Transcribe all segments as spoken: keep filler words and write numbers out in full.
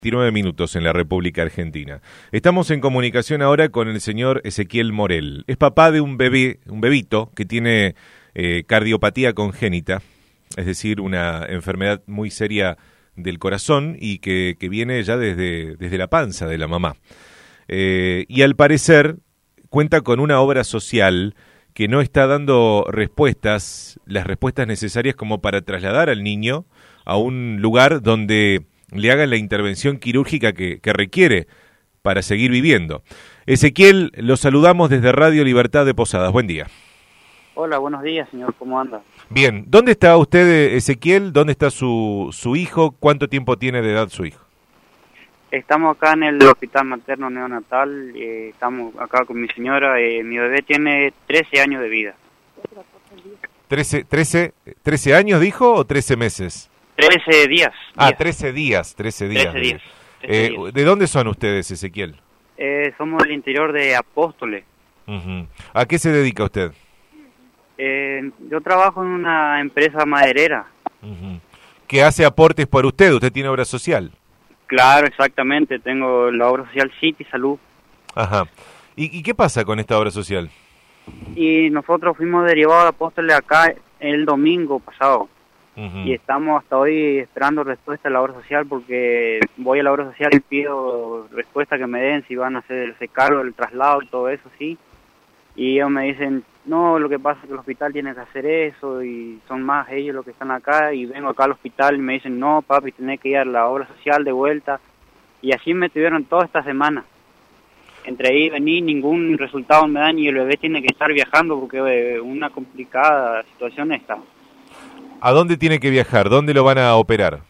veintinueve minutos en la República Argentina. Estamos en comunicación ahora con el señor Ezequiel Morel. Es papá de un bebé, un bebito que tiene eh, cardiopatía congénita, es decir, una enfermedad muy seria del corazón y que, que viene ya desde, desde la panza de la mamá. Eh, y al parecer cuenta con una obra social que no está dando respuestas, las respuestas necesarias como para trasladar al niño a un lugar donde le hagan la intervención quirúrgica que, que requiere para seguir viviendo. Ezequiel, lo saludamos desde Radio Libertad de Posadas. Buen día. Hola, buenos días, señor. ¿Cómo anda? Bien. ¿Dónde está usted, Ezequiel? ¿Dónde está su, su hijo? ¿Cuánto tiempo tiene de edad su hijo? Estamos acá en el hospital materno neonatal. Eh, estamos acá con mi señora. Eh, mi bebé tiene trece años de vida. ¿trece, trece, trece años dijo o trece meses? trece días. Ah, días. trece días, trece días. trece días. Eh, trece días. ¿De dónde son ustedes, Ezequiel? Eh, somos del interior de Apóstoles. Uh-huh. ¿A qué se dedica usted? Eh, yo trabajo en una empresa maderera. Uh-huh. ¿Que hace aportes por usted? ¿Usted tiene obra social? Claro, exactamente. Tengo la obra social City Salud. Ajá. ¿Y, y qué pasa con esta obra social? Y nosotros fuimos derivados de Apóstoles acá el domingo pasado. Uh-huh. Y estamos hasta hoy esperando respuesta a la obra social porque voy a la obra social y pido respuesta que me den si van a hacerse cargo del traslado y todo eso, sí. Y ellos me dicen, no, lo que pasa es que el hospital tiene que hacer eso y son más ellos los que están acá. Y vengo acá al hospital y me dicen, no, papi, tenés que ir a la obra social de vuelta. Y así me tuvieron toda esta semana. Entre ahí vení, ningún resultado me dan y el bebé tiene que estar viajando porque es una complicada situación esta. ¿A dónde tiene que viajar? ¿Dónde lo van a operar?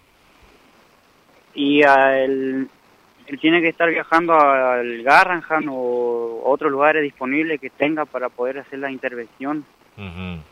Y a él, él tiene que estar viajando al Garrahan o otros lugares disponibles que tenga para poder hacer la intervención. Uh-huh.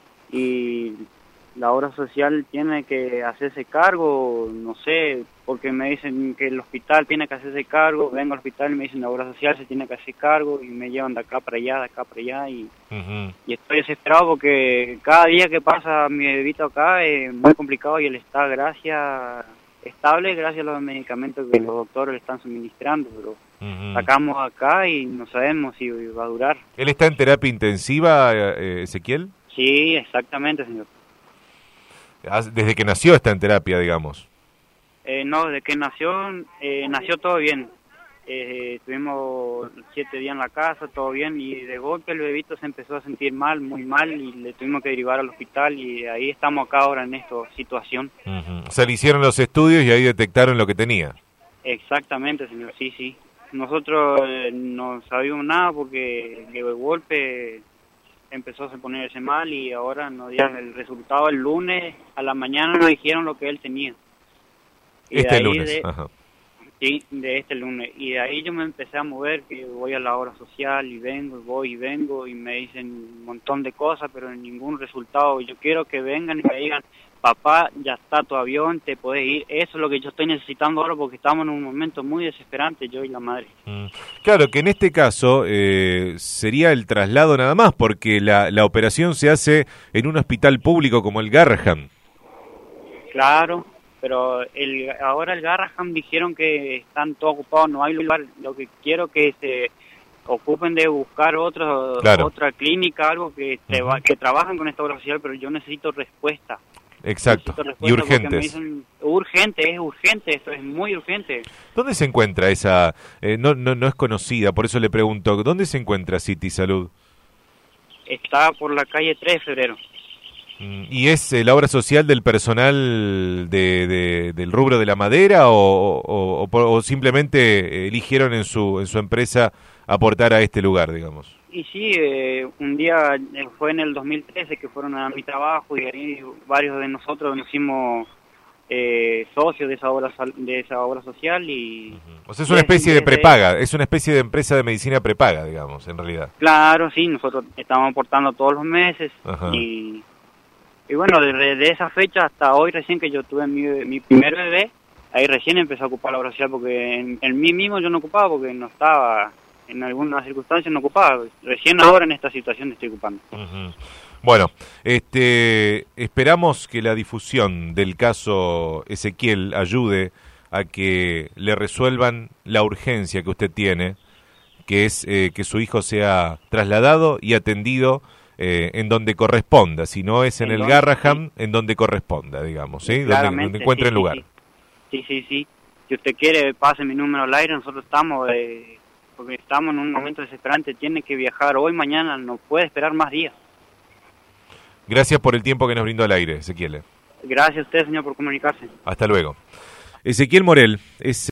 Y la obra social tiene que hacerse cargo, no sé, porque me dicen que el hospital tiene que hacerse cargo, vengo al hospital y me dicen la obra social se tiene que hacer cargo y me llevan de acá para allá, de acá para allá y, uh-huh. y estoy desesperado porque cada día que pasa mi bebito acá es muy complicado y él está gracias estable gracias a los medicamentos que los doctores le están suministrando, pero uh-huh. sacamos acá y no sabemos si va a durar. ¿Él está en terapia intensiva, eh, Ezequiel? Sí, exactamente, señor. Desde que nació está en terapia, digamos. Eh, no, desde que nació, eh, nació todo bien. Eh, estuvimos siete días en la casa, todo bien, y de golpe el bebito se empezó a sentir mal, muy mal, y le tuvimos que derivar al hospital, y ahí estamos acá ahora en esta situación. Uh-huh. O sea, le hicieron los estudios y ahí detectaron lo que tenía. Exactamente, señor, sí, sí. Nosotros eh, no sabíamos nada porque de golpe empezó a ponerse mal y ahora nos dieron el resultado el lunes a la mañana, nos dijeron lo que él tenía. Y este lunes, de, ajá. Sí, de este lunes. Y de ahí yo me empecé a mover, que voy a la obra social y vengo, y voy y vengo, y me dicen un montón de cosas, pero ningún resultado. Yo quiero que vengan y me digan, papá, ya está tu avión, te podés ir. Eso es lo que yo estoy necesitando ahora porque estamos en un momento muy desesperante, yo y la madre. Mm. Claro, que en este caso eh, sería el traslado nada más, porque la, la operación se hace en un hospital público como el Garrahan. Claro. Pero el, ahora el Garrahan dijeron que están todos ocupados, no hay lugar. Lo que quiero es que se ocupen de buscar otro, claro. otra clínica, algo que, uh-huh. va, que trabajan con esta obra social, pero yo necesito respuesta. Exacto, necesito respuesta y urgentes. Me dicen, urgente, es urgente, esto es muy urgente. ¿Dónde se encuentra esa? Eh, no, no, no es conocida, por eso le pregunto, ¿dónde se encuentra City Salud? Está por la calle tres de febrero. ¿Y es eh, la obra social del personal de, de, del rubro de la madera o, o, o, o simplemente eligieron en su en su empresa aportar a este lugar, digamos? Y sí, eh, un día fue en el dos mil trece que fueron a mi trabajo y ahí varios de nosotros nos hicimos eh, socios de esa obra de esa obra social y... Uh-huh. O sea, es una especie de prepaga, es una especie de empresa de medicina prepaga, digamos, en realidad. Claro, sí, nosotros estamos aportando todos los meses. Uh-huh. y... Y bueno, desde de esa fecha hasta hoy recién que yo tuve mi, mi primer bebé, ahí recién empecé a ocupar la obra social porque en, en mí mismo yo no ocupaba porque no estaba, en algunas circunstancias no ocupaba. Recién ahora en esta situación estoy ocupando. Uh-huh. Bueno, este, esperamos que la difusión del caso Ezequiel ayude a que le resuelvan la urgencia que usted tiene, que es eh, que su hijo sea trasladado y atendido eh, en donde corresponda, si no es en, en el donde, Garraham, sí. en donde corresponda, digamos, ¿sí? Donde, donde encuentre sí, el lugar. Sí, sí, sí, sí. Si usted quiere, pase mi número al aire, nosotros estamos, eh, porque estamos en un momento desesperante, tiene que viajar hoy, mañana, no puede esperar más días. Gracias por el tiempo que nos brindó al aire, Ezequiel. Gracias a usted, señor, por comunicarse. Hasta luego. Ezequiel Morel es